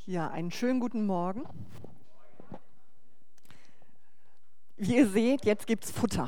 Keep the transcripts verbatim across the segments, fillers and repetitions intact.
Ja, einen schönen guten Morgen. Wie ihr seht, jetzt gibt es Futter.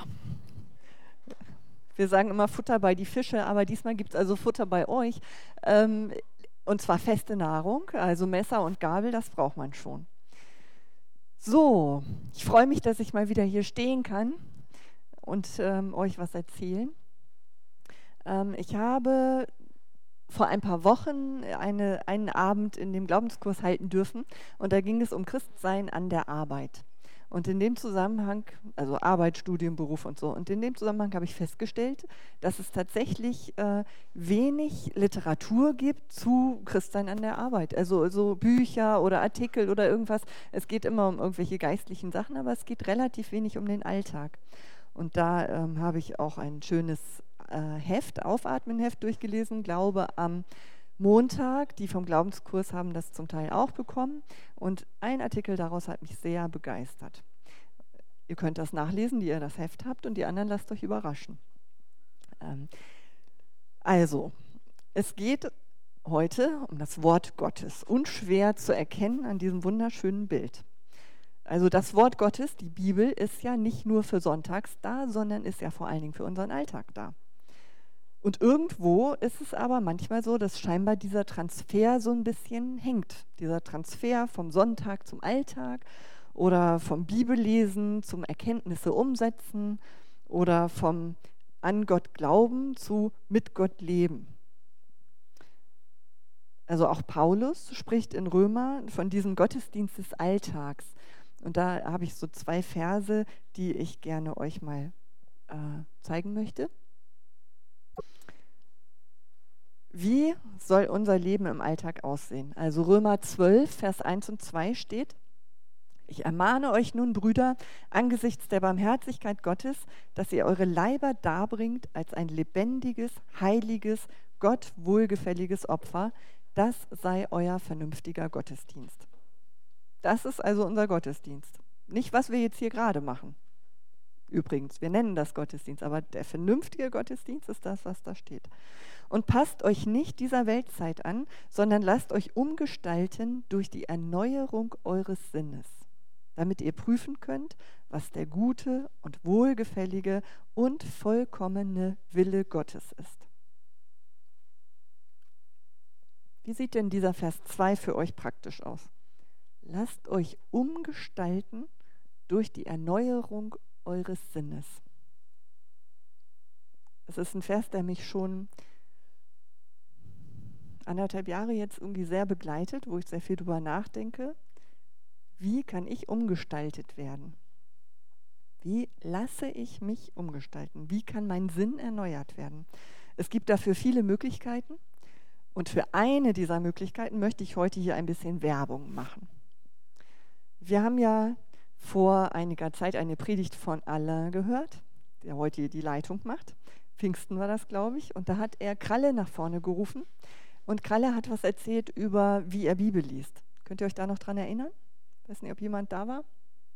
Wir sagen immer Futter bei die Fische, aber diesmal gibt es also Futter bei euch. Ähm, und zwar feste Nahrung, also Messer und Gabel, das braucht man schon. So, ich freue mich, dass ich mal wieder hier stehen kann und ähm, euch was erzählen. Ähm, ich habe vor ein paar Wochen eine, einen Abend in dem Glaubenskurs halten dürfen und da ging es um Christsein an der Arbeit. Und in dem Zusammenhang, also Arbeit, Studium, Beruf und so, und in dem Zusammenhang habe ich festgestellt, dass es tatsächlich äh, wenig Literatur gibt zu Christsein an der Arbeit. Also so Bücher oder Artikel oder irgendwas. Es geht immer um irgendwelche geistlichen Sachen, aber es geht relativ wenig um den Alltag. Und da ähm, habe ich auch ein schönes äh, Heft, Aufatmen-Heft durchgelesen, glaube am Montag. Die vom Glaubenskurs haben das zum Teil auch bekommen. Und ein Artikel daraus hat mich sehr begeistert. Ihr könnt das nachlesen, die ihr das Heft habt, und die anderen lasst euch überraschen. Ähm, also, es geht heute um das Wort Gottes, unschwer zu erkennen an diesem wunderschönen Bild. Also das Wort Gottes, die Bibel, ist ja nicht nur für sonntags da, sondern ist ja vor allen Dingen für unseren Alltag da. Und irgendwo ist es aber manchmal so, dass scheinbar dieser Transfer so ein bisschen hängt. Dieser Transfer vom Sonntag zum Alltag oder vom Bibellesen zum Erkenntnisse umsetzen oder vom an Gott glauben zu mit Gott leben. Also auch Paulus spricht in Römer von diesem Gottesdienst des Alltags. Und da habe ich so zwei Verse, die ich gerne euch mal äh, zeigen möchte. Wie soll unser Leben im Alltag aussehen? Also Römer zwölf, Vers eins und zwei steht: Ich ermahne euch nun, Brüder, angesichts der Barmherzigkeit Gottes, dass ihr eure Leiber darbringt als ein lebendiges, heiliges, Gott wohlgefälliges Opfer. Das sei euer vernünftiger Gottesdienst. Das ist also unser Gottesdienst. Nicht, was wir jetzt hier gerade machen. Übrigens, wir nennen das Gottesdienst, aber der vernünftige Gottesdienst ist das, was da steht. Und passt euch nicht dieser Weltzeit an, sondern lasst euch umgestalten durch die Erneuerung eures Sinnes, damit ihr prüfen könnt, was der gute und wohlgefällige und vollkommene Wille Gottes ist. Wie sieht denn dieser Vers zwei für euch praktisch aus? Lasst euch umgestalten durch die Erneuerung eures Sinnes. Es ist ein Vers, der mich schon anderthalb Jahre jetzt irgendwie sehr begleitet, wo ich sehr viel drüber nachdenke. Wie kann ich umgestaltet werden? Wie lasse ich mich umgestalten? Wie kann mein Sinn erneuert werden? Es gibt dafür viele Möglichkeiten und für eine dieser Möglichkeiten möchte ich heute hier ein bisschen Werbung machen. Wir haben ja vor einiger Zeit eine Predigt von Alain gehört, der heute die Leitung macht. Pfingsten war das, glaube ich. Und da hat er Kralle nach vorne gerufen. Und Kralle hat was erzählt über, wie er Bibel liest. Könnt ihr euch da noch dran erinnern? Ich weiß nicht, ob jemand da war.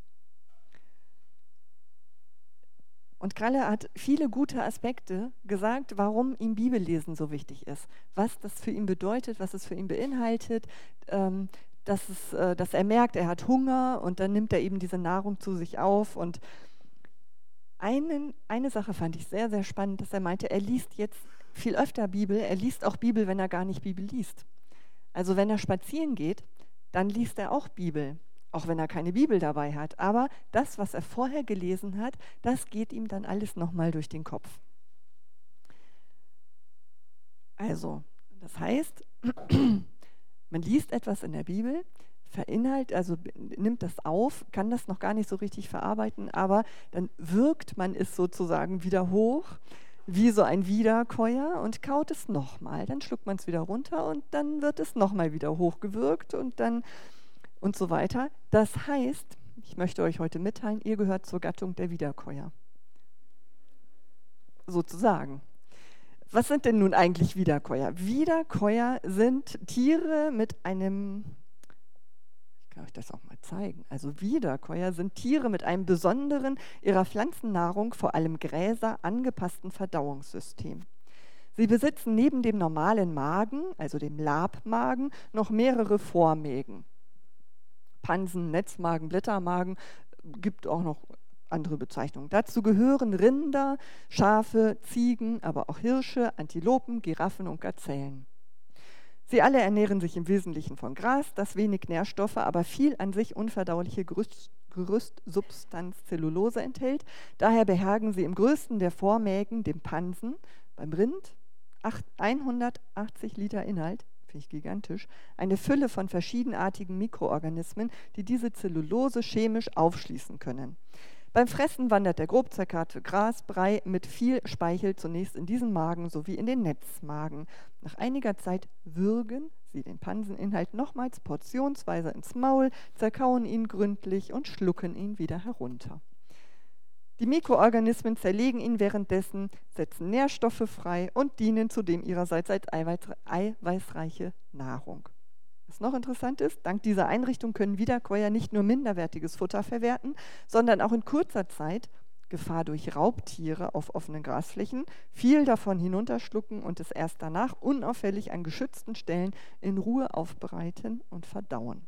Und Kralle hat viele gute Aspekte gesagt, warum ihm Bibellesen so wichtig ist. Was das für ihn bedeutet, was es für ihn beinhaltet. Ähm, Dass, es, äh, dass er merkt, er hat Hunger und dann nimmt er eben diese Nahrung zu sich auf. Und einen, eine Sache fand ich sehr, sehr spannend, dass er meinte, er liest jetzt viel öfter Bibel, er liest auch Bibel, wenn er gar nicht Bibel liest. Also wenn er spazieren geht, dann liest er auch Bibel, auch wenn er keine Bibel dabei hat. Aber das, was er vorher gelesen hat, das geht ihm dann alles nochmal durch den Kopf. Also, das heißt, man liest etwas in der Bibel, verinhaltet, also nimmt das auf, kann das noch gar nicht so richtig verarbeiten, aber dann wirkt man es sozusagen wieder hoch, wie so ein Wiederkäuer, und kaut es nochmal. Dann schluckt man es wieder runter und dann wird es nochmal wieder hochgewürgt und dann und so weiter. Das heißt, ich möchte euch heute mitteilen, ihr gehört zur Gattung der Wiederkäuer. Sozusagen. Was sind denn nun eigentlich Wiederkäuer? Wiederkäuer sind Tiere mit einem, ich kann euch das auch mal zeigen, also Wiederkäuer sind Tiere mit einem besonderen, ihrer Pflanzennahrung, vor allem Gräser, angepassten Verdauungssystem. Sie besitzen neben dem normalen Magen, also dem Labmagen, noch mehrere Vormägen. Pansen, Netzmagen, Blättermagen, gibt auch noch andere Bezeichnungen. Dazu gehören Rinder, Schafe, Ziegen, aber auch Hirsche, Antilopen, Giraffen und Gazellen. Sie alle ernähren sich im Wesentlichen von Gras, das wenig Nährstoffe, aber viel an sich unverdauliche Gerüst, Gerüstsubstanz Zellulose enthält. Daher beherbergen sie im größten der Vormägen, dem Pansen, beim Rind, hundertachtzig Liter Inhalt, finde ich gigantisch, eine Fülle von verschiedenartigen Mikroorganismen, die diese Zellulose chemisch aufschließen können. Beim Fressen wandert der grob zerkarte Grasbrei mit viel Speichel zunächst in diesen Magen sowie in den Netzmagen. Nach einiger Zeit würgen sie den Panseninhalt nochmals portionsweise ins Maul, zerkauen ihn gründlich und schlucken ihn wieder herunter. Die Mikroorganismen zerlegen ihn währenddessen, setzen Nährstoffe frei und dienen zudem ihrerseits als eiweißreiche Nahrung. Was noch interessant ist, dank dieser Einrichtung können Wiederkäuer nicht nur minderwertiges Futter verwerten, sondern auch in kurzer Zeit, Gefahr durch Raubtiere auf offenen Grasflächen, viel davon hinunterschlucken und es erst danach unauffällig an geschützten Stellen in Ruhe aufbereiten und verdauen.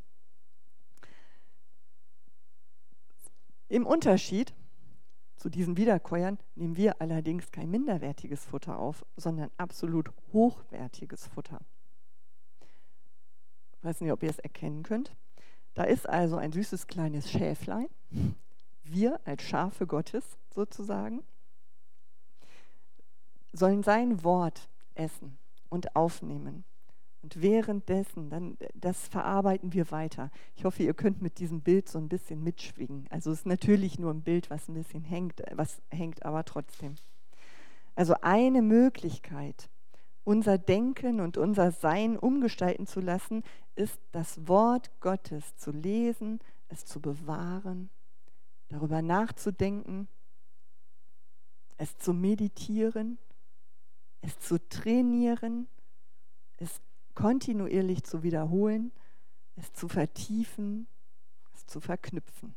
Im Unterschied zu diesen Wiederkäuern nehmen wir allerdings kein minderwertiges Futter auf, sondern absolut hochwertiges Futter. Ich weiß nicht, ob ihr es erkennen könnt. Da ist also ein süßes kleines Schäflein, wir als Schafe Gottes sozusagen, sollen sein Wort essen und aufnehmen. Und währenddessen, dann, das verarbeiten wir weiter. Ich hoffe, ihr könnt mit diesem Bild so ein bisschen mitschwingen. Also es ist natürlich nur ein Bild, was ein bisschen hängt, was hängt, aber trotzdem. Also eine Möglichkeit, unser Denken und unser Sein umgestalten zu lassen, ist das Wort Gottes zu lesen, es zu bewahren, darüber nachzudenken, es zu meditieren, es zu trainieren, es kontinuierlich zu wiederholen, es zu vertiefen, es zu verknüpfen.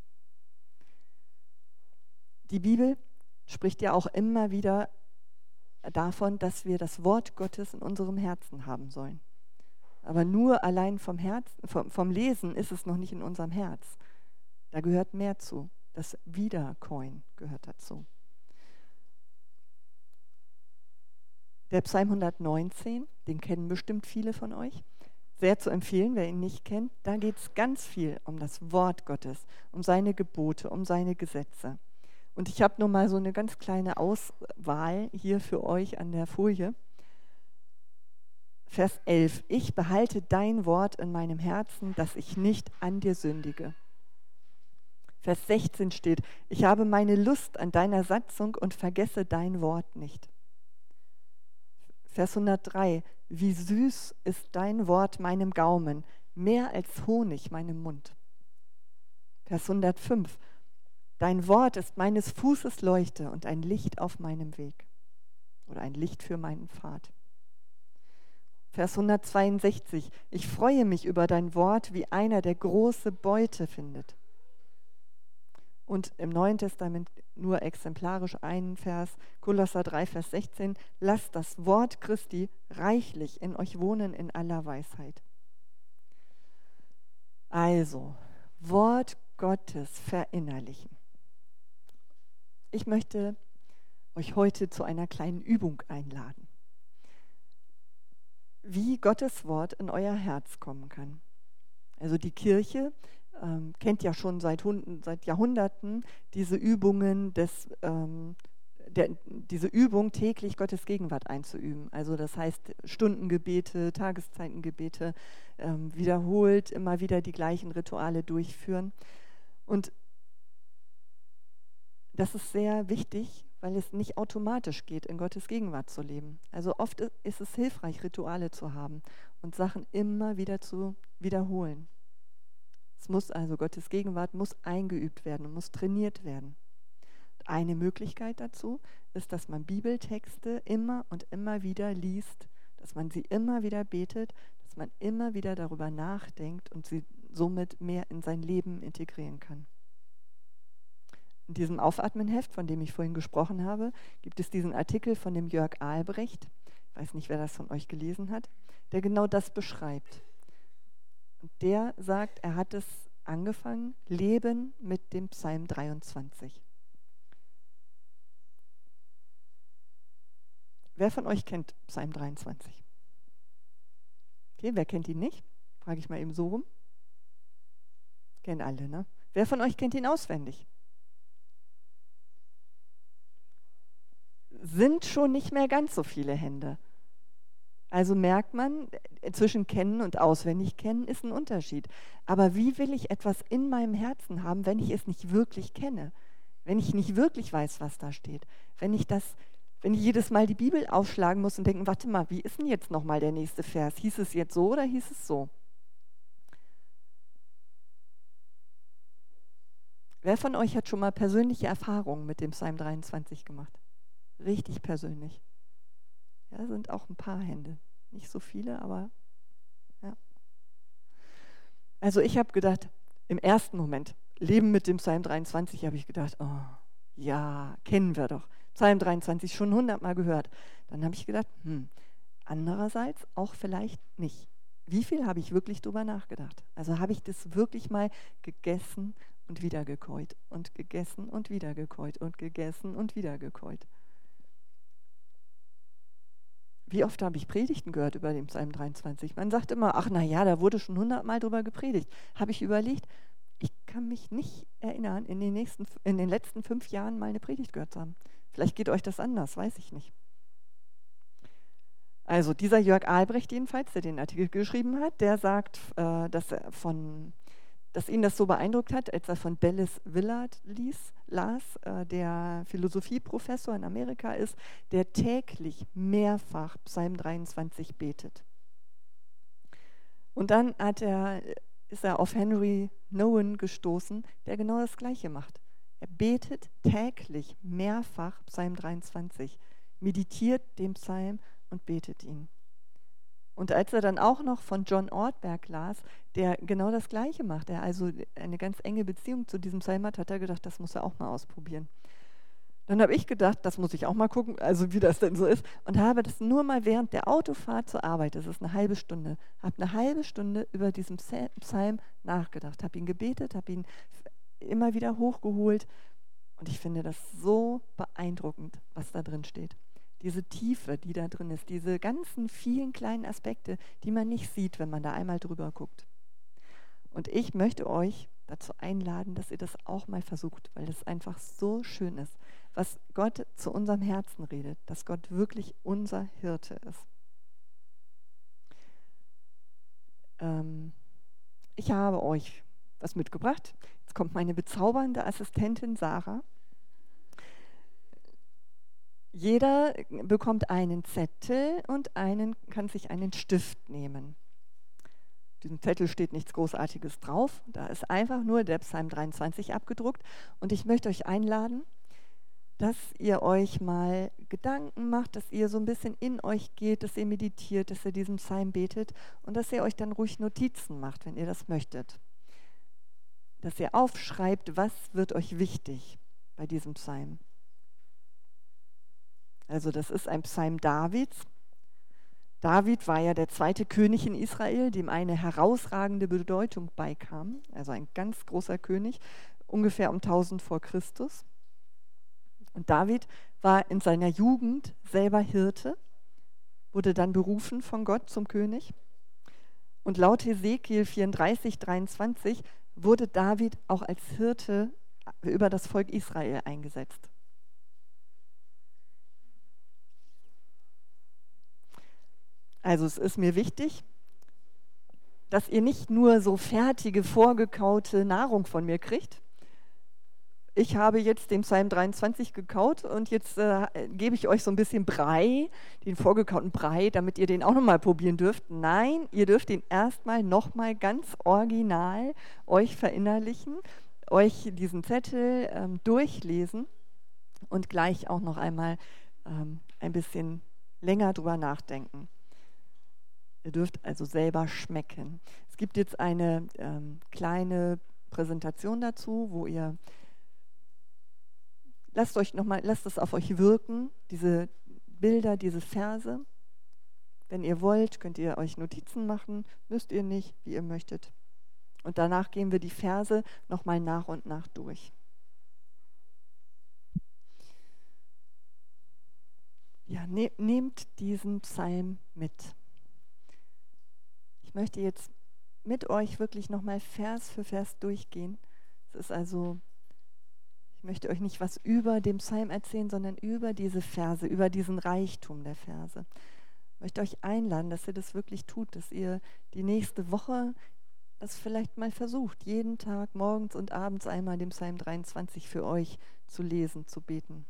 Die Bibel spricht ja auch immer wieder davon, dass wir das Wort Gottes in unserem Herzen haben sollen. Aber nur allein vom, Herzen, vom, vom Lesen ist es noch nicht in unserem Herz. Da gehört mehr zu. Das Wiederkäuen gehört dazu. Der Psalm hundertneunzehn, den kennen bestimmt viele von euch. Sehr zu empfehlen, wer ihn nicht kennt. Da geht es ganz viel um das Wort Gottes, um seine Gebote, um seine Gesetze. Und ich habe nur mal so eine ganz kleine Auswahl hier für euch an der Folie. Vers elf. Ich behalte dein Wort in meinem Herzen, dass ich nicht an dir sündige. Vers sechzehn steht, ich habe meine Lust an deiner Satzung und vergesse dein Wort nicht. Vers hundertdrei. Wie süß ist dein Wort meinem Gaumen, mehr als Honig meinem Mund. Vers hundertfünf. Dein Wort ist meines Fußes Leuchte und ein Licht auf meinem Weg oder ein Licht für meinen Pfad. Vers hundertzweiundsechzig. Ich freue mich über dein Wort, wie einer, der große Beute findet. Und im Neuen Testament nur exemplarisch einen Vers, Kolosser drei, Vers sechzehn. Lasst das Wort Christi reichlich in euch wohnen in aller Weisheit. Also, Wort Gottes verinnerlichen. Ich möchte euch heute zu einer kleinen Übung einladen, wie Gottes Wort in euer Herz kommen kann. Also die Kirche ähm, kennt ja schon seit, seit Jahrhunderten diese Übungen, des, ähm, der, diese Übung täglich Gottes Gegenwart einzuüben. Also das heißt Stundengebete, Tageszeitengebete, ähm, wiederholt immer wieder die gleichen Rituale durchführen. Und das ist sehr wichtig, weil es nicht automatisch geht, in Gottes Gegenwart zu leben. Also oft ist es hilfreich, Rituale zu haben und Sachen immer wieder zu wiederholen. Es muss also, Gottes Gegenwart muss eingeübt werden und muss trainiert werden. Eine Möglichkeit dazu ist, dass man Bibeltexte immer und immer wieder liest, dass man sie immer wieder betet, dass man immer wieder darüber nachdenkt und sie somit mehr in sein Leben integrieren kann. In diesem Aufatmen-Heft, von dem ich vorhin gesprochen habe, gibt es diesen Artikel von dem Jörg Albrecht. Ich weiß nicht, wer das von euch gelesen hat, der genau das beschreibt. Und der sagt, er hat es angefangen, Leben mit dem Psalm dreiundzwanzig. Wer von euch kennt Psalm dreiundzwanzig? Okay, wer kennt ihn nicht? Frage ich mal eben so rum. Kennen alle, ne? Wer von euch kennt ihn auswendig? Sind schon nicht mehr ganz so viele Hände. Also merkt man, zwischen kennen und auswendig kennen ist ein Unterschied. Aber wie will ich etwas in meinem Herzen haben, wenn ich es nicht wirklich kenne? Wenn ich nicht wirklich weiß, was da steht? Wenn ich das, wenn ich jedes Mal die Bibel aufschlagen muss und denken, warte mal, wie ist denn jetzt nochmal der nächste Vers? Hieß es jetzt so oder hieß es so? Wer von euch hat schon mal persönliche Erfahrungen mit dem Psalm dreiundzwanzig gemacht? Richtig persönlich. Ja, sind auch ein paar Hände. Nicht so viele, aber ja. Also ich habe gedacht, im ersten Moment, Leben mit dem Psalm dreiundzwanzig, habe ich gedacht, oh, ja, kennen wir doch. Psalm dreiundzwanzig schon hundertmal gehört. Dann habe ich gedacht, hm, andererseits auch vielleicht nicht. Wie viel habe ich wirklich drüber nachgedacht? Also habe ich das wirklich mal gegessen und wieder gekäut und gegessen und wieder gekäut und gegessen und wieder gekäut. Wie oft habe ich Predigten gehört über den Psalm dreiundzwanzig? Man sagt immer, ach na ja, da wurde schon hundertmal drüber gepredigt. Habe ich überlegt, ich kann mich nicht erinnern, in den, nächsten, in den letzten fünf Jahren mal eine Predigt gehört zu haben. Vielleicht geht euch das anders, weiß ich nicht. Also dieser Jörg Albrecht jedenfalls, der den Artikel geschrieben hat, der sagt, äh, dass er von... dass ihn das so beeindruckt hat, als er von Dallas Willard lies, las, äh, der Philosophieprofessor in Amerika ist, der täglich mehrfach Psalm dreiundzwanzig betet. Und dann hat er, ist er auf Henry Nouwen gestoßen, der genau das Gleiche macht. Er betet täglich mehrfach Psalm dreiundzwanzig, meditiert den Psalm und betet ihn. Und als er dann auch noch von John Ortberg las, der genau das Gleiche macht, der also eine ganz enge Beziehung zu diesem Psalm hat, hat er gedacht, das muss er auch mal ausprobieren. Dann habe ich gedacht, das muss ich auch mal gucken, also wie das denn so ist, und habe das nur mal während der Autofahrt zur Arbeit, das ist eine halbe Stunde, habe eine halbe Stunde über diesen Psalm nachgedacht, habe ihn gebetet, habe ihn immer wieder hochgeholt und ich finde das so beeindruckend, was da drin steht. Diese Tiefe, die da drin ist, diese ganzen vielen kleinen Aspekte, die man nicht sieht, wenn man da einmal drüber guckt. Und ich möchte euch dazu einladen, dass ihr das auch mal versucht, weil das einfach so schön ist, was Gott zu unserem Herzen redet, dass Gott wirklich unser Hirte ist. Ähm, ich habe euch was mitgebracht. Jetzt kommt meine bezaubernde Assistentin Sarah. Jeder bekommt einen Zettel und einen, kann sich einen Stift nehmen. Auf diesem Zettel steht nichts Großartiges drauf. Da ist einfach nur der Psalm dreiundzwanzig abgedruckt. Und ich möchte euch einladen, dass ihr euch mal Gedanken macht, dass ihr so ein bisschen in euch geht, dass ihr meditiert, dass ihr diesen Psalm betet und dass ihr euch dann ruhig Notizen macht, wenn ihr das möchtet. Dass ihr aufschreibt, was wird euch wichtig bei diesem Psalm. Also das ist ein Psalm Davids. David war ja der zweite König in Israel, dem eine herausragende Bedeutung beikam, also ein ganz großer König, ungefähr um tausend vor Christus. Und David war in seiner Jugend selber Hirte, wurde dann berufen von Gott zum König. Und laut Hesekiel vierunddreißig, dreiundzwanzig wurde David auch als Hirte über das Volk Israel eingesetzt. Also es ist mir wichtig, dass ihr nicht nur so fertige, vorgekaute Nahrung von mir kriegt. Ich habe jetzt den Psalm dreiundzwanzig gekaut und jetzt äh, gebe ich euch so ein bisschen Brei, den vorgekauten Brei, damit ihr den auch nochmal probieren dürft. Nein, ihr dürft den erstmal nochmal ganz original euch verinnerlichen, euch diesen Zettel ähm, durchlesen und gleich auch noch einmal ähm, ein bisschen länger drüber nachdenken. Ihr dürft also selber schmecken. Es gibt jetzt eine ähm, kleine Präsentation dazu, wo ihr, lasst euch noch mal, lasst es auf euch wirken, diese Bilder, diese Verse. Wenn ihr wollt, könnt ihr euch Notizen machen, müsst ihr nicht, wie ihr möchtet. Und danach gehen wir die Verse nochmal nach und nach durch. Ja, ne, nehmt diesen Psalm mit. Ich möchte jetzt mit euch wirklich nochmal Vers für Vers durchgehen. Es ist also, ich möchte euch nicht was über den Psalm erzählen, sondern über diese Verse, über diesen Reichtum der Verse. Ich möchte euch einladen, dass ihr das wirklich tut, dass ihr die nächste Woche das vielleicht mal versucht, jeden Tag morgens und abends einmal den Psalm dreiundzwanzig für euch zu lesen, zu beten.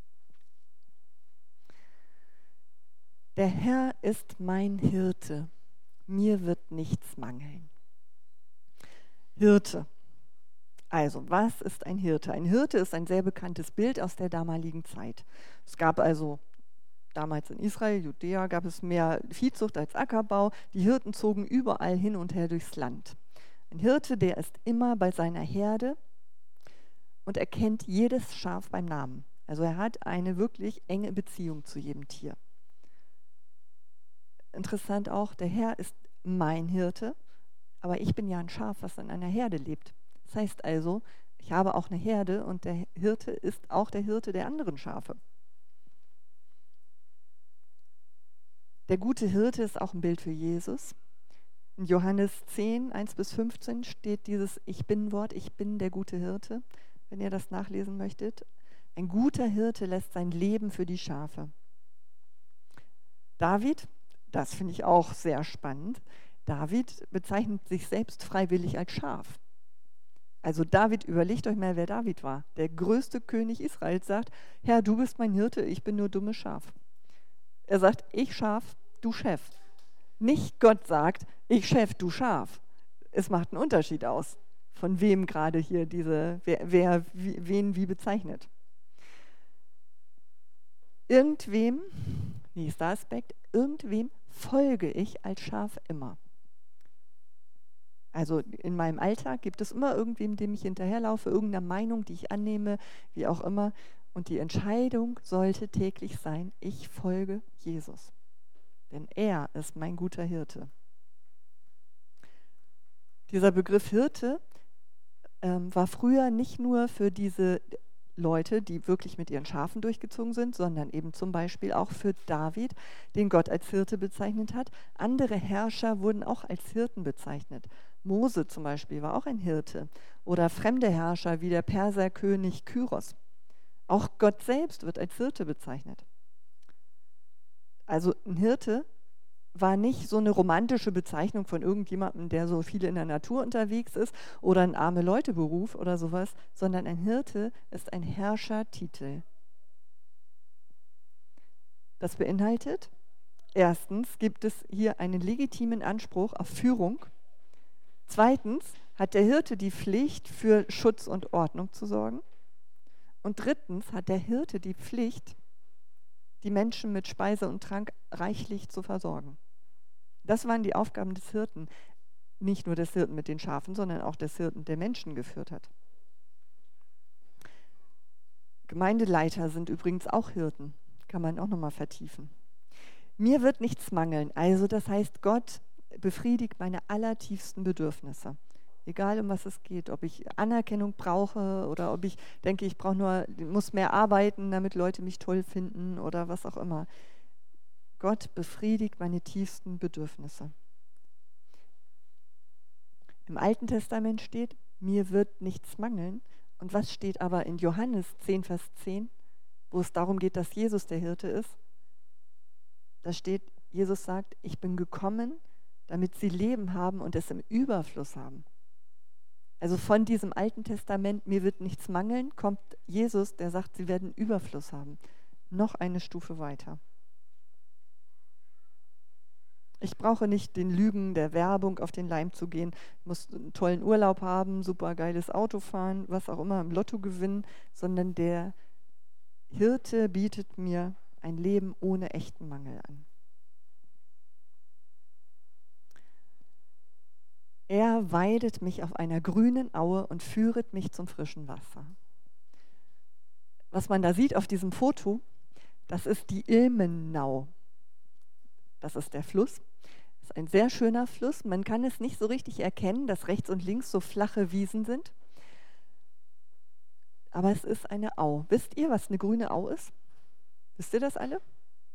Der Herr ist mein Hirte, mir wird nichts mangeln. Hirte. Also, was ist ein Hirte? Ein Hirte ist ein sehr bekanntes Bild aus der damaligen Zeit. Es gab also damals in Israel, Judäa, gab es mehr Viehzucht als Ackerbau. Die Hirten zogen überall hin und her durchs Land. Ein Hirte, der ist immer bei seiner Herde und er kennt jedes Schaf beim Namen. Also er hat eine wirklich enge Beziehung zu jedem Tier. Interessant auch, der Herr ist mein Hirte, aber ich bin ja ein Schaf, was in einer Herde lebt. Das heißt also, ich habe auch eine Herde und der Hirte ist auch der Hirte der anderen Schafe. Der gute Hirte ist auch ein Bild für Jesus. In Johannes zehn, eins bis fünfzehn steht dieses Ich-Bin-Wort, ich bin der gute Hirte, wenn ihr das nachlesen möchtet. Ein guter Hirte lässt sein Leben für die Schafe. David, das finde ich auch sehr spannend, David bezeichnet sich selbst freiwillig als Schaf. Also David, überlegt euch mal, wer David war. Der größte König Israels sagt, Herr, du bist mein Hirte, ich bin nur dummes Schaf. Er sagt, ich Schaf, du Chef. Nicht Gott sagt, ich Chef, du Schaf. Es macht einen Unterschied aus, von wem gerade hier diese, wer, wer wie, wen wie bezeichnet. Irgendwem, nächster Aspekt, irgendwem folge ich als Schaf immer. Also in meinem Alltag gibt es immer irgendwem, dem ich hinterherlaufe, irgendeiner Meinung, die ich annehme, wie auch immer. Und die Entscheidung sollte täglich sein, ich folge Jesus. Denn er ist mein guter Hirte. Dieser Begriff Hirte ähm, war früher nicht nur für diese Leute, die wirklich mit ihren Schafen durchgezogen sind, sondern eben zum Beispiel auch für David, den Gott als Hirte bezeichnet hat. Andere Herrscher wurden auch als Hirten bezeichnet. Mose zum Beispiel war auch ein Hirte. Oder fremde Herrscher wie der Perserkönig Kyros. Auch Gott selbst wird als Hirte bezeichnet. Also ein Hirte war nicht so eine romantische Bezeichnung von irgendjemandem, der so viel in der Natur unterwegs ist oder ein arme Leute-Beruf oder sowas, sondern ein Hirte ist ein Herrschertitel. Das beinhaltet, erstens gibt es hier einen legitimen Anspruch auf Führung. Zweitens hat der Hirte die Pflicht, für Schutz und Ordnung zu sorgen. Und drittens hat der Hirte die Pflicht, die Menschen mit Speise und Trank reichlich zu versorgen. Das waren die Aufgaben des Hirten. Nicht nur des Hirten mit den Schafen, sondern auch des Hirten, der Menschen geführt hat. Gemeindeleiter sind übrigens auch Hirten. Kann man auch nochmal vertiefen. Mir wird nichts mangeln. Also das heißt, Gott befriedigt meine allertiefsten Bedürfnisse. Egal, um was es geht, ob ich Anerkennung brauche oder ob ich denke, ich brauche nur, muss mehr arbeiten, damit Leute mich toll finden oder was auch immer. Gott befriedigt meine tiefsten Bedürfnisse. Im Alten Testament steht, mir wird nichts mangeln. Und was steht aber in Johannes zehn, Vers zehn, wo es darum geht, dass Jesus der Hirte ist? Da steht, Jesus sagt, ich bin gekommen, damit sie Leben haben und es im Überfluss haben. Also von diesem Alten Testament, mir wird nichts mangeln, kommt Jesus, der sagt, sie werden Überfluss haben. Noch eine Stufe weiter. Ich brauche nicht den Lügen der Werbung auf den Leim zu gehen. Ich muss einen tollen Urlaub haben, super geiles Auto fahren, was auch immer, im Lotto gewinnen, sondern der Hirte bietet mir ein Leben ohne echten Mangel an. Er weidet mich auf einer grünen Aue und führet mich zum frischen Wasser. Was man da sieht auf diesem Foto, das ist die Ilmenau. Das ist der Fluss. Das ist ein sehr schöner Fluss. Man kann es nicht so richtig erkennen, dass rechts und links so flache Wiesen sind. Aber es ist eine Au. Wisst ihr, was eine grüne Au ist? Wisst ihr das alle?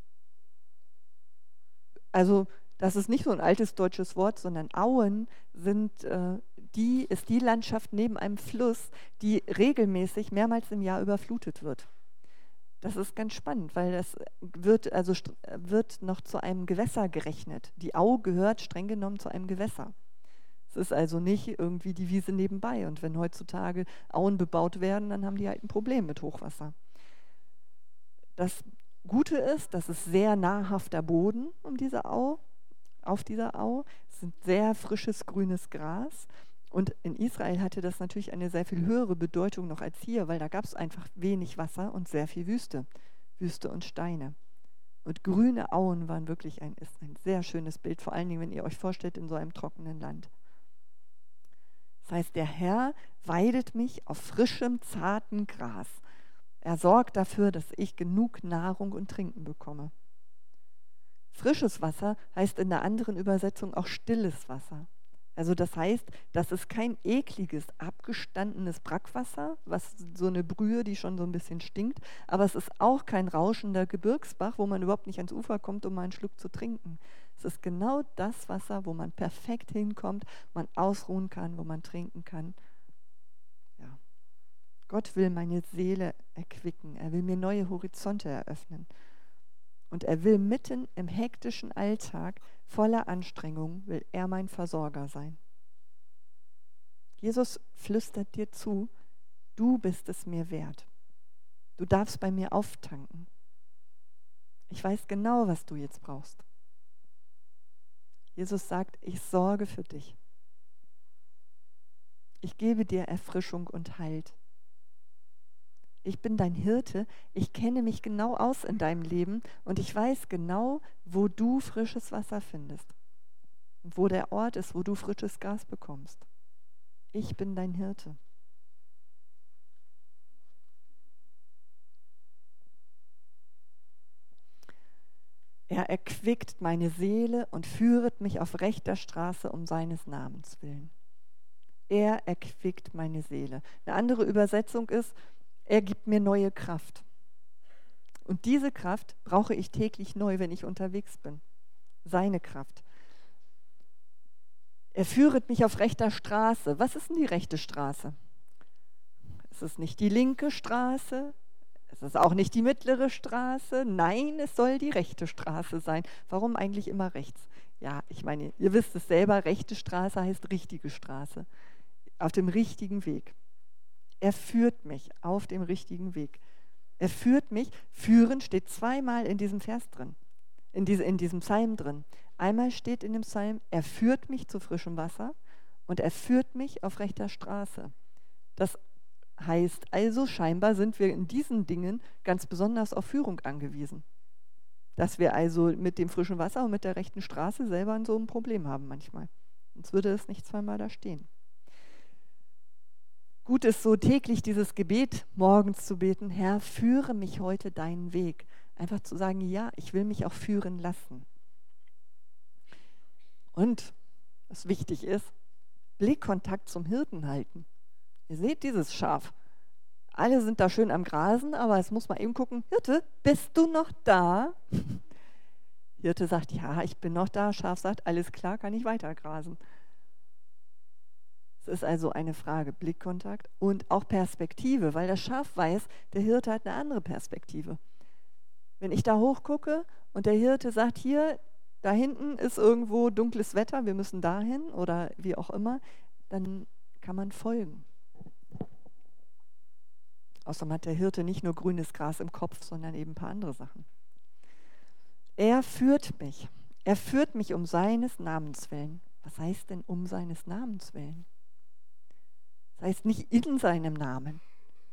Also das ist nicht so ein altes deutsches Wort, sondern Auen sind, äh, die, ist die Landschaft neben einem Fluss, die regelmäßig mehrmals im Jahr überflutet wird. Das ist ganz spannend, weil das wird, also wird noch zu einem Gewässer gerechnet. Die Au gehört streng genommen zu einem Gewässer. Es ist also nicht irgendwie die Wiese nebenbei. Und wenn heutzutage Auen bebaut werden, dann haben die halt ein Problem mit Hochwasser. Das Gute ist, das ist sehr nahrhafter Boden um diese Au, auf dieser Au. Es ist sehr frisches grünes Gras. Und in Israel hatte das natürlich eine sehr viel höhere Bedeutung noch als hier, weil da gab es einfach wenig Wasser und sehr viel Wüste. Wüste und Steine. Und grüne Auen waren wirklich ein, ist ein sehr schönes Bild, vor allen Dingen, wenn ihr euch vorstellt, in so einem trockenen Land. Das heißt, der Herr weidet mich auf frischem, zarten Gras. Er sorgt dafür, dass ich genug Nahrung und Trinken bekomme. Frisches Wasser heißt in der anderen Übersetzung auch stilles Wasser. Also das heißt, das ist kein ekliges, abgestandenes Brackwasser, was so eine Brühe, die schon so ein bisschen stinkt, aber es ist auch kein rauschender Gebirgsbach, wo man überhaupt nicht ans Ufer kommt, um mal einen Schluck zu trinken. Es ist genau das Wasser, wo man perfekt hinkommt, man ausruhen kann, wo man trinken kann. Ja. Gott will meine Seele erquicken, er will mir neue Horizonte eröffnen. Und er will mitten im hektischen Alltag voller Anstrengung, will er mein Versorger sein. Jesus flüstert dir zu, du bist es mir wert. Du darfst bei mir auftanken. Ich weiß genau, was du jetzt brauchst. Jesus sagt, ich sorge für dich. Ich gebe dir Erfrischung und Halt. Ich bin dein Hirte, ich kenne mich genau aus in deinem Leben und ich weiß genau, wo du frisches Wasser findest und wo der Ort ist, wo du frisches Gas bekommst. Ich bin dein Hirte. Er erquickt meine Seele und führet mich auf rechter Straße um seines Namens willen. Er erquickt meine Seele. Eine andere Übersetzung ist, er gibt mir neue Kraft. Und diese Kraft brauche ich täglich neu, wenn ich unterwegs bin. Seine Kraft. Er führet mich auf rechter Straße. Was ist denn die rechte Straße? Es ist nicht die linke Straße. Es ist auch nicht die mittlere Straße. Nein, es soll die rechte Straße sein. Warum eigentlich immer rechts? Ja, ich meine, ihr wisst es selber, rechte Straße heißt richtige Straße. Auf dem richtigen Weg. Er führt mich auf dem richtigen Weg. Er führt mich, führen steht zweimal in diesem Vers drin, in, diese, in diesem Psalm drin. Einmal steht in dem Psalm, er führt mich zu frischem Wasser und er führt mich auf rechter Straße. Das heißt also, scheinbar sind wir in diesen Dingen ganz besonders auf Führung angewiesen. Dass wir also mit dem frischen Wasser und mit der rechten Straße selber so ein Problem haben manchmal. Sonst würde es nicht zweimal da stehen. Gut ist so täglich dieses Gebet morgens zu beten, Herr, führe mich heute deinen Weg. Einfach zu sagen, ja, ich will mich auch führen lassen. Und, was wichtig ist, Blickkontakt zum Hirten halten. Ihr seht dieses Schaf. Alle sind da schön am Grasen, aber es muss mal eben gucken, Hirte, bist du noch da? Hirte sagt, ja, ich bin noch da. Schaf sagt, alles klar, kann ich weiter grasen. Es ist also eine Frage Blickkontakt und auch Perspektive, weil das Schaf weiß, der Hirte hat eine andere Perspektive. Wenn ich da hochgucke und der Hirte sagt, hier, da hinten ist irgendwo dunkles Wetter, wir müssen dahin oder wie auch immer, dann kann man folgen. Außerdem hat der Hirte nicht nur grünes Gras im Kopf, sondern eben ein paar andere Sachen. Er führt mich. Er führt mich um seines Namens willen. Was heißt denn um seines Namens willen? Das heißt nicht in seinem Namen.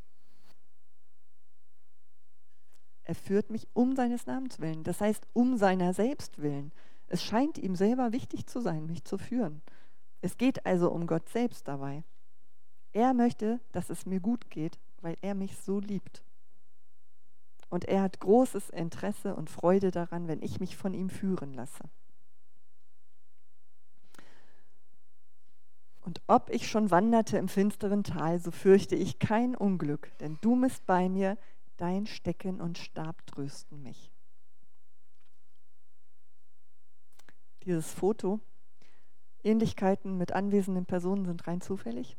Er führt mich um seines Namens willen. Das heißt um seiner selbst willen. Es scheint ihm selber wichtig zu sein, mich zu führen. Es geht also um Gott selbst dabei. Er möchte, dass es mir gut geht, weil er mich so liebt. Und er hat großes Interesse und Freude daran, wenn ich mich von ihm führen lasse. Und ob ich schon wanderte im finsteren Tal, so fürchte ich kein Unglück, denn du bist bei mir, dein Stecken und Stab trösten mich. Dieses Foto, Ähnlichkeiten mit anwesenden Personen sind rein zufällig.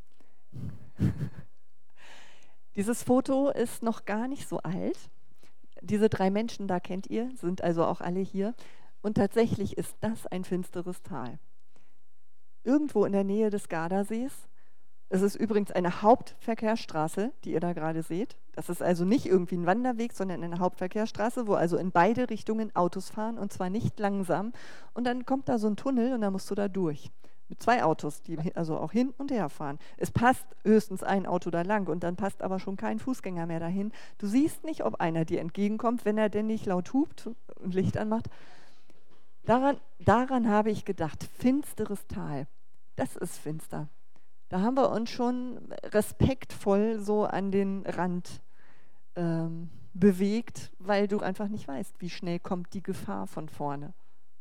Dieses Foto ist noch gar nicht so alt. Diese drei Menschen da kennt ihr, sind also auch alle hier. Und tatsächlich ist das ein finsteres Tal. Irgendwo in der Nähe des Gardasees. Es ist übrigens eine Hauptverkehrsstraße, die ihr da gerade seht. Das ist also nicht irgendwie ein Wanderweg, sondern eine Hauptverkehrsstraße, wo also in beide Richtungen Autos fahren und zwar nicht langsam. Und dann kommt da so ein Tunnel und dann musst du da durch. Mit zwei Autos, die also auch hin und her fahren. Es passt höchstens ein Auto da lang und dann passt aber schon kein Fußgänger mehr dahin. Du siehst nicht, ob einer dir entgegenkommt, wenn er denn nicht laut hupt und Licht anmacht. Daran, daran habe ich gedacht, finsteres Tal, das ist finster. Da haben wir uns schon respektvoll so an den Rand ähm, bewegt, weil du einfach nicht weißt, wie schnell kommt die Gefahr von vorne.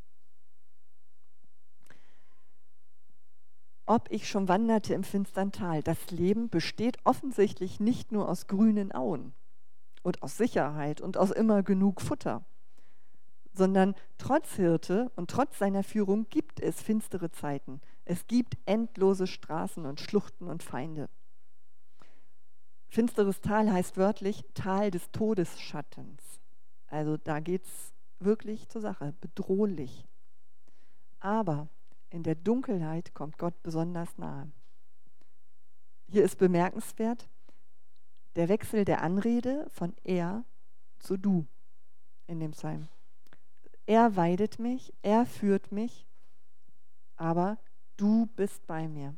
Ob ich schon wanderte im finstern Tal, das Leben besteht offensichtlich nicht nur aus grünen Auen und aus Sicherheit und aus immer genug Futter, sondern trotz Hirte und trotz seiner Führung gibt es finstere Zeiten. Es gibt endlose Straßen und Schluchten und Feinde. Finsteres Tal heißt wörtlich Tal des Todesschattens. Also da geht es wirklich zur Sache, bedrohlich. Aber in der Dunkelheit kommt Gott besonders nahe. Hier ist bemerkenswert der Wechsel der Anrede von er zu du in dem Psalm. Er weidet mich, er führt mich, aber du bist bei mir.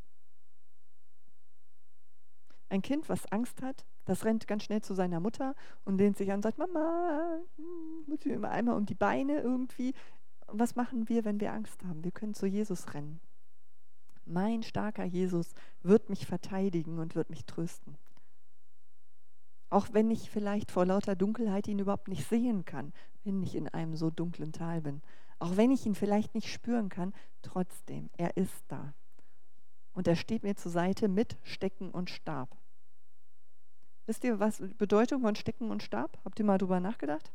Ein Kind, was Angst hat, das rennt ganz schnell zu seiner Mutter und lehnt sich an und sagt, Mama, muss ich immer einmal um die Beine irgendwie. Und was machen wir, wenn wir Angst haben? Wir können zu Jesus rennen. Mein starker Jesus wird mich verteidigen und wird mich trösten. Auch wenn ich vielleicht vor lauter Dunkelheit ihn überhaupt nicht sehen kann, wenn ich in einem so dunklen Tal bin. Auch wenn ich ihn vielleicht nicht spüren kann, trotzdem, er ist da. Und er steht mir zur Seite mit Stecken und Stab. Wisst ihr, was die Bedeutung von Stecken und Stab? Habt ihr mal drüber nachgedacht?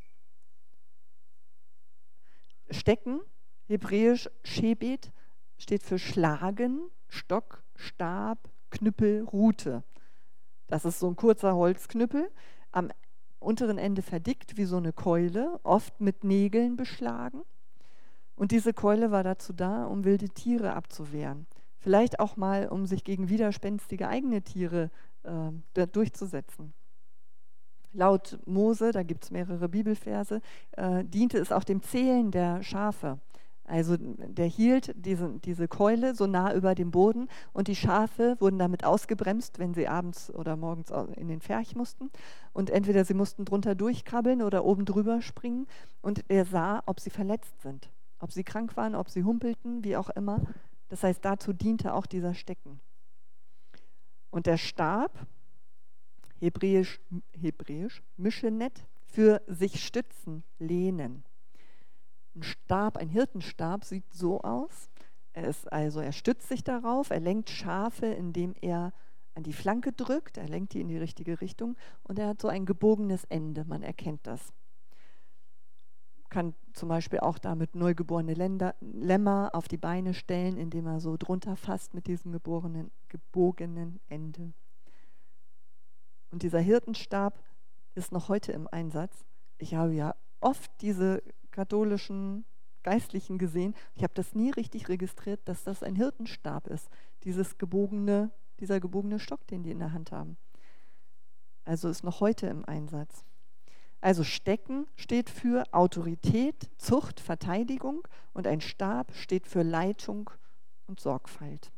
Stecken, hebräisch Shebet, steht für Schlagen, Stock, Stab, Knüppel, Rute. Das ist so ein kurzer Holzknüppel, am unteren Ende verdickt wie so eine Keule, oft mit Nägeln beschlagen. Und diese Keule war dazu da, um wilde Tiere abzuwehren. Vielleicht auch mal, um sich gegen widerspenstige eigene Tiere äh, durchzusetzen. Laut Mose, da gibt es mehrere Bibelverse, äh, diente es auch dem Zählen der Schafe. Also der hielt diese, diese Keule so nah über dem Boden und die Schafe wurden damit ausgebremst, wenn sie abends oder morgens in den Pferch mussten. Und entweder sie mussten drunter durchkrabbeln oder oben drüber springen. Und er sah, ob sie verletzt sind, ob sie krank waren, ob sie humpelten, wie auch immer. Das heißt, dazu diente auch dieser Stecken. Und der Stab, hebräisch, hebräisch Mischenet, für sich stützen, lehnen. Ein Stab, ein Hirtenstab sieht so aus. Er ist also, er stützt sich darauf, er lenkt Schafe, indem er an die Flanke drückt, er lenkt die in die richtige Richtung und er hat so ein gebogenes Ende, man erkennt das. Kann zum Beispiel auch damit neugeborene Länder, Lämmer auf die Beine stellen, indem er so drunter fasst mit diesem geborenen, gebogenen Ende. Und dieser Hirtenstab ist noch heute im Einsatz. Ich habe ja oft diese katholischen Geistlichen gesehen. Ich habe das nie richtig registriert, dass das ein Hirtenstab ist, dieses gebogene, dieser gebogene Stock, den die in der Hand haben. Also ist noch heute im Einsatz. Also Stecken steht für Autorität, Zucht, Verteidigung und ein Stab steht für Leitung und Sorgfalt.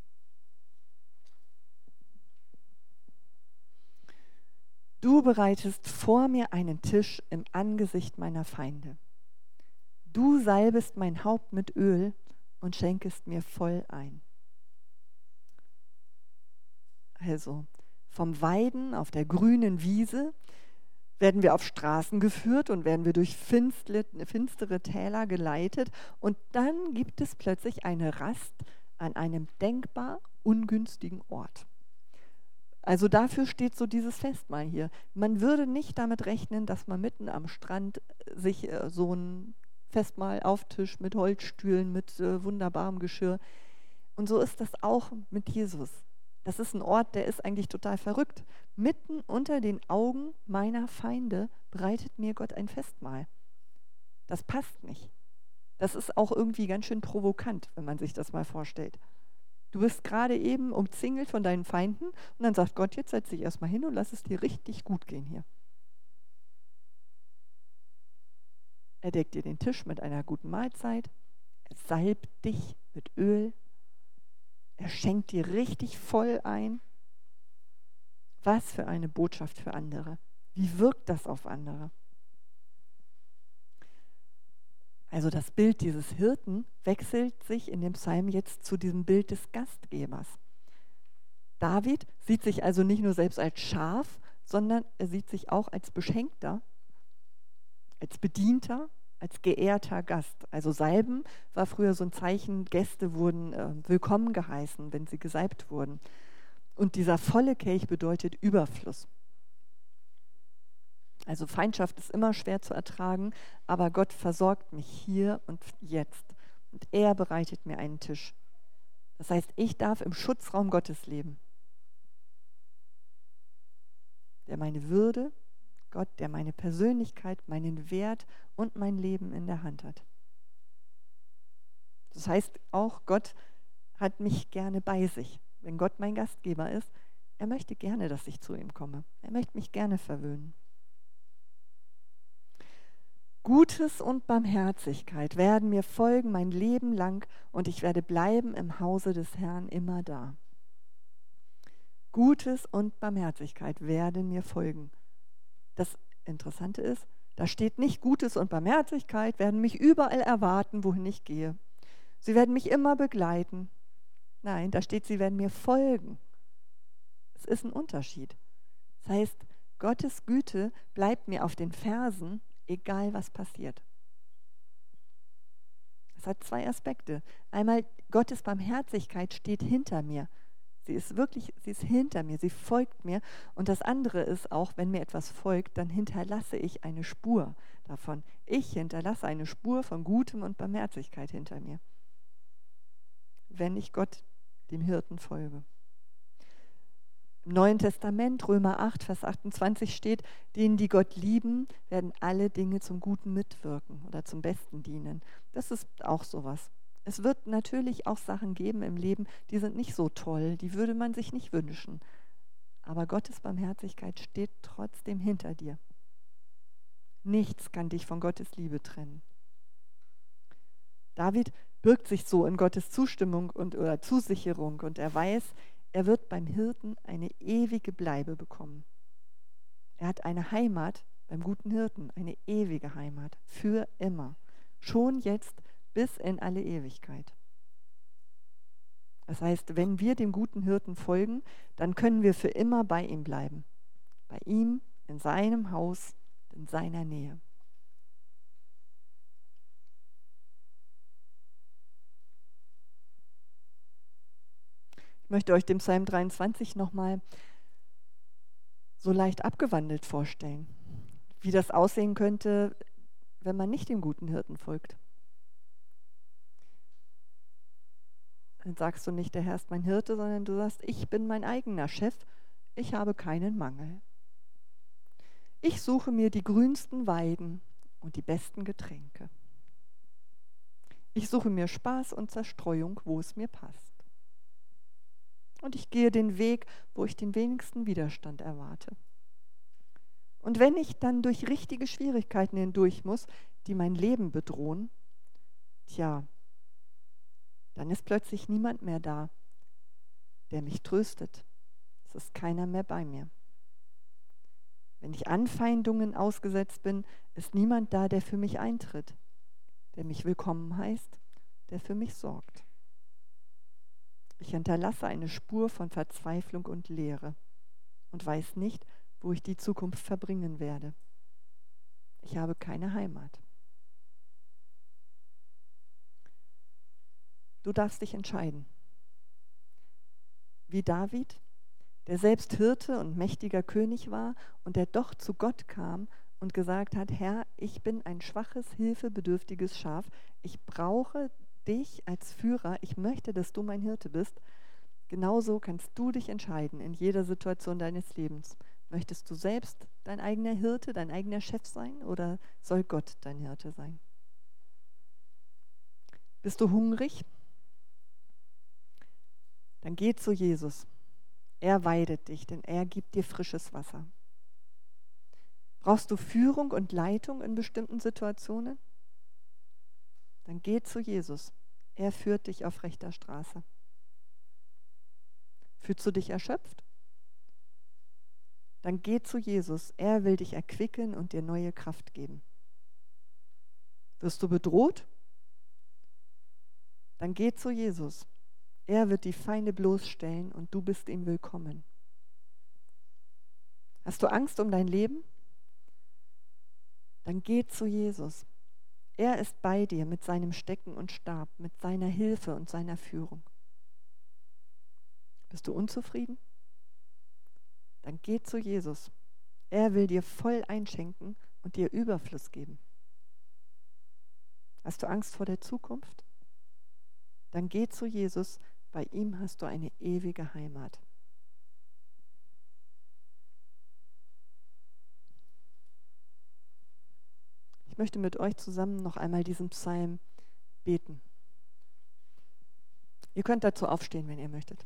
Du bereitest vor mir einen Tisch im Angesicht meiner Feinde. Du salbest mein Haupt mit Öl und schenkest mir voll ein. Also vom Weiden auf der grünen Wiese, werden wir auf Straßen geführt und werden wir durch finstle, finstere Täler geleitet. Und dann gibt es plötzlich eine Rast an einem denkbar ungünstigen Ort. Also dafür steht so dieses Festmahl hier. Man würde nicht damit rechnen, dass man mitten am Strand sich äh, so ein Festmahl auftischt mit Holzstühlen, mit äh, wunderbarem Geschirr. Und so ist das auch mit Jesus. Das ist ein Ort, der ist eigentlich total verrückt. Mitten unter den Augen meiner Feinde bereitet mir Gott ein Festmahl. Das passt nicht. Das ist auch irgendwie ganz schön provokant, wenn man sich das mal vorstellt. Du bist gerade eben umzingelt von deinen Feinden und dann sagt Gott, jetzt setz dich erstmal hin und lass es dir richtig gut gehen hier. Er deckt dir den Tisch mit einer guten Mahlzeit, er salbt dich mit Öl, er schenkt dir richtig voll ein. Was für eine Botschaft für andere. Wie wirkt das auf andere? Also das Bild dieses Hirten wechselt sich in dem Psalm jetzt zu diesem Bild des Gastgebers. David sieht sich also nicht nur selbst als Schaf, sondern er sieht sich auch als Beschenkter, als Bedienter, als geehrter Gast. Also Salben war früher so ein Zeichen, Gäste wurden äh, willkommen geheißen, wenn sie gesalbt wurden. Und dieser volle Kelch bedeutet Überfluss. Also Feindschaft ist immer schwer zu ertragen, aber Gott versorgt mich hier und jetzt. Und er bereitet mir einen Tisch. Das heißt, ich darf im Schutzraum Gottes leben. Der meine Würde, Gott, der meine Persönlichkeit, meinen Wert und mein Leben in der Hand hat. Das heißt, auch Gott hat mich gerne bei sich. Wenn Gott mein Gastgeber ist, er möchte gerne, dass ich zu ihm komme. Er möchte mich gerne verwöhnen. Gutes und Barmherzigkeit werden mir folgen mein Leben lang und ich werde bleiben im Hause des Herrn immer da. Gutes und Barmherzigkeit werden mir folgen. Das Interessante ist, da steht nicht Gutes und Barmherzigkeit werden mich überall erwarten, wohin ich gehe. Sie werden mich immer begleiten. Nein, da steht, sie werden mir folgen. Es ist ein Unterschied. Das heißt, Gottes Güte bleibt mir auf den Fersen, egal was passiert. Das hat zwei Aspekte. Einmal, Gottes Barmherzigkeit steht hinter mir. Sie ist wirklich, sie ist hinter mir, sie folgt mir. Und das andere ist auch, wenn mir etwas folgt, dann hinterlasse ich eine Spur davon. Ich hinterlasse eine Spur von Gutem und Barmherzigkeit hinter mir, wenn ich Gott, dem Hirten, folge. Im Neuen Testament, Römer acht, Vers achtundzwanzig steht, denen, die Gott lieben, werden alle Dinge zum Guten mitwirken oder zum Besten dienen. Das ist auch sowas. Es wird natürlich auch Sachen geben im Leben, die sind nicht so toll, die würde man sich nicht wünschen. Aber Gottes Barmherzigkeit steht trotzdem hinter dir. Nichts kann dich von Gottes Liebe trennen. David birgt sich so in Gottes Zustimmung und, oder Zusicherung und er weiß, er wird beim Hirten eine ewige Bleibe bekommen. Er hat eine Heimat beim guten Hirten, eine ewige Heimat, für immer. Schon jetzt bis in alle Ewigkeit. Das heißt, wenn wir dem guten Hirten folgen, dann können wir für immer bei ihm bleiben. Bei ihm, in seinem Haus, in seiner Nähe. Ich möchte euch den Psalm dreiundzwanzig nochmal so leicht abgewandelt vorstellen, wie das aussehen könnte, wenn man nicht dem guten Hirten folgt. Dann sagst du nicht, der Herr ist mein Hirte, sondern du sagst, ich bin mein eigener Chef, ich habe keinen Mangel. Ich suche mir die grünsten Weiden und die besten Getränke. Ich suche mir Spaß und Zerstreuung, wo es mir passt. Und ich gehe den Weg, wo ich den wenigsten Widerstand erwarte. Und wenn ich dann durch richtige Schwierigkeiten hindurch muss, die mein Leben bedrohen, tja, dann ist plötzlich niemand mehr da, der mich tröstet. Es ist keiner mehr bei mir. Wenn ich Anfeindungen ausgesetzt bin, ist niemand da, der für mich eintritt, der mich willkommen heißt, der für mich sorgt. Ich hinterlasse eine Spur von Verzweiflung und Leere und weiß nicht, wo ich die Zukunft verbringen werde. Ich habe keine Heimat. Du darfst dich entscheiden. Wie David, der selbst Hirte und mächtiger König war und der doch zu Gott kam und gesagt hat, Herr, ich bin ein schwaches, hilfebedürftiges Schaf. Ich brauche dich als Führer. Ich möchte, dass du mein Hirte bist. Genauso kannst du dich entscheiden in jeder Situation deines Lebens. Möchtest du selbst dein eigener Hirte, dein eigener Chef sein oder soll Gott dein Hirte sein? Bist du hungrig? Dann geh zu Jesus. Er weidet dich, denn er gibt dir frisches Wasser. Brauchst du Führung und Leitung in bestimmten Situationen? Dann geh zu Jesus. Er führt dich auf rechter Straße. Fühlst du dich erschöpft? Dann geh zu Jesus. Er will dich erquicken und dir neue Kraft geben. Wirst du bedroht? Dann geh zu Jesus. Er wird die Feinde bloßstellen und du bist ihm willkommen. Hast du Angst um dein Leben? Dann geh zu Jesus. Er ist bei dir mit seinem Stecken und Stab, mit seiner Hilfe und seiner Führung. Bist du unzufrieden? Dann geh zu Jesus. Er will dir voll einschenken und dir Überfluss geben. Hast du Angst vor der Zukunft? Dann geh zu Jesus. Bei ihm hast du eine ewige Heimat. Ich möchte mit euch zusammen noch einmal diesen Psalm beten. Ihr könnt dazu aufstehen, wenn ihr möchtet.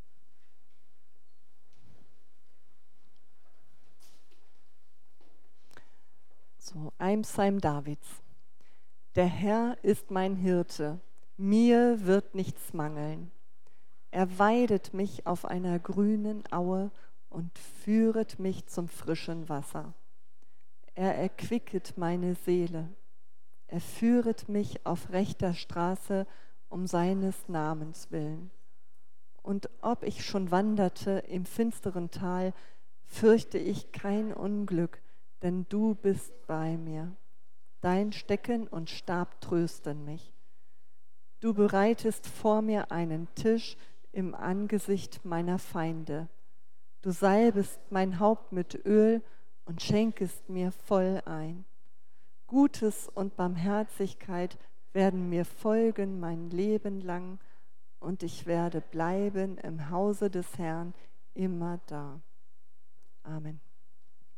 So, ein Psalm Davids. Der Herr ist mein Hirte, mir wird nichts mangeln. Er weidet mich auf einer grünen Aue und führet mich zum frischen Wasser. Er erquicket meine Seele. Er führet mich auf rechter Straße um seines Namens willen. Und ob ich schon wanderte im finsteren Tal, fürchte ich kein Unglück, denn du bist bei mir. Dein Stecken und Stab trösten mich. Du bereitest vor mir einen Tisch im Angesicht meiner Feinde. Du salbest mein Haupt mit Öl und schenkest mir voll ein. Gutes und Barmherzigkeit werden mir folgen mein Leben lang, und ich werde bleiben im Hause des Herrn immer da. Amen.